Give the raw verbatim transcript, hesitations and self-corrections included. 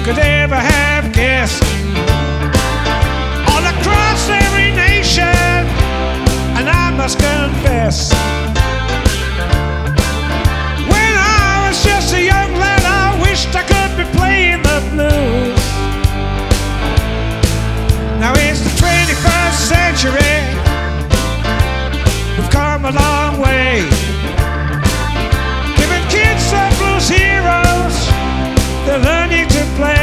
could ever have guessed. All across every nation, and I must confess, when I was just a young lad, I wished I could be playing the blues. Now it's the twenty-first century, we've come a long way, giving kids some blues heroes that love